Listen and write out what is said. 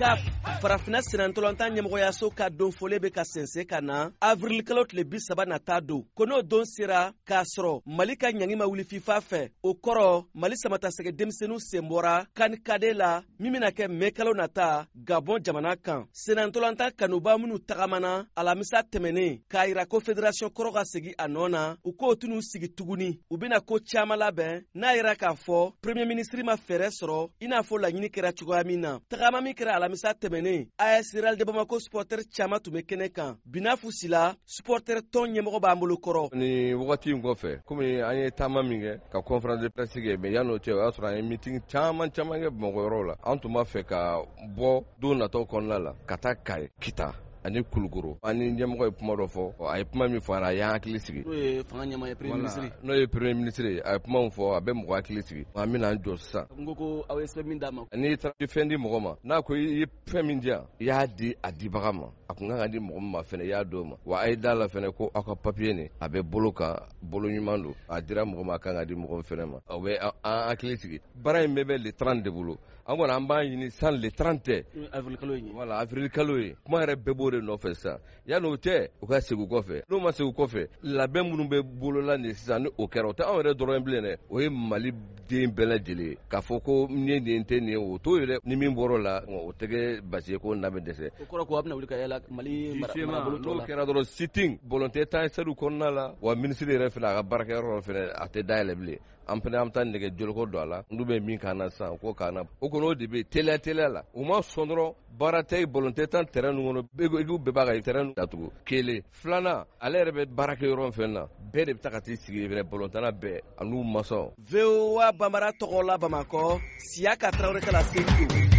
CAF farafina sinantɔlɔntan ɲɛmɔgɔyaso ka don fole bɛ ka sɛnsɛn ka na avril kalo tile 30 nata don ko n'o don sera k'a sɔrɔ Mali ka ɲangi ma wuli FIFA fɛ o kɔrɔ Mali samatasɛgɛ denmisɛnninw sen bɔra CAN cadet la min bɛna kɛ mai kalo nata Gabon jamana kan sinantɔlɔntan kanuba minnu tagamana alamisa tɛmɛnen k'a yira ko fédération kɔrɔ ka segin a nɔ na u k'o tun'u sigi tuguni u bɛna ko caman labɛn n'a yira k'a fɔ premier ministre ma fɛɛrɛ sɔrɔ i n'a fɔ laɲini kɛra cogoya min na tagama min kɛra alamisa tɛmɛnen AS Real de Bamako supporter caman tun bɛ kɛnɛ kan Binafu Sila supporter tɔn ɲɛmɔgɔ b'an bolo kɔrɔ ni wagati in kɔfɛ komi an ye taama min kɛ ka conférence de presse kɛ mais yan'o cɛ o y'a sɔrɔ an ye meeting caman kɛ Bamakɔ yɔrɔ la an tun b'a fɛ ka bɔ don nataw kɔnɔna la ka taa Kayi Kita ani Kulukoro ani ɲɛmɔgɔ ye kuma dɔ fɔ a ye kuma min fɔ a y'an hakili sigi n'o ye fanga ɲɛmaa ye premier ministre n'o ye premier ministre a ye kuma min fɔ a bɛ mɔgɔ hakili sigi an bɛna an jɔ sisan n ko aw ye sɛbɛn min d'a ma n'i taara fɛn di mɔgɔ ma n'a ko i ye fɛn min di yan i y'a di a dibaga ma a kun kan ka di mɔgɔ min ma fɛnɛ i y'a d'o ma wa a ye da la fɛnɛ ko aw ka papier nin a bɛ bolo kan bolo ɲuman don a dira mɔgɔ ma a kan ka di mɔgɔ fɛnɛ ma o bɛ an hakili sigi baara in bɛ le 30 de bolo an kɔni an b'a ɲini san le 30 tɛ avril kalo ye voilà avril kalo ye kuma yɛrɛ bɛɛ b'o de nɔfɛ sisan yanni o tɛ u ka segin kɔfɛ n'o ma segin kɔfɛ labɛn minnu bɛ bolola nin sisan ni o kɛra o tɛ anw yɛrɛ dɔrɔn bilen dɛ o ye Mali den bɛɛ lajɛlen ye k'a fɔ ko nin ye nin tɛ nin ye o t'o ye dɛ ni min bɔr'o la o tɛ kɛ basi ye ko na bɛ dɛsɛ o kɔrɔ ko a bɛna wuli ka yala Mali marabolo tɔw la n'o kɛra dɔrɔn sitting volonté tan sɛriw kɔnɔna la wa ministre yɛrɛ fɛnɛ a ka baarakɛyɔrɔ fɛnɛ a tɛ dayɛlɛ bilen an fɛnɛ an bɛ taa nɛgɛ joloko don a la n'u bɛ min k'an na sisan k'o k'an na o kɔni o de bɛ teliya la u ma sɔn dɔrɔn baara tɛ volonté tan terrain ninnu kɔnɔ ekipu bɛɛ b'a ka terrain datugu kelen filanan ale yɛrɛ bɛ baara kɛ yɔrɔ fɛn na bɛɛ de bɛ taa ka t'i sigi fɛnɛ ballontanna bɛɛ a n'u masaw VOA Bambara tɔgɔ la Bamakɔ Siaka Traoré kala Seydou